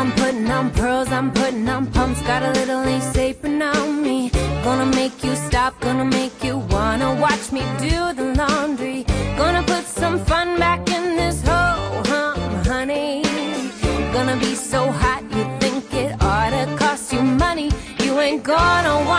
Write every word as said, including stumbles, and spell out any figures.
I'm putting on pearls, I'm putting on pumps, got a little lace apron on me. Gonna make you stop, gonna make you wanna watch me do the laundry. Gonna put some fun back in this ho-hum, honey. Gonna be so hot you think it oughta cost you money. You ain't gonna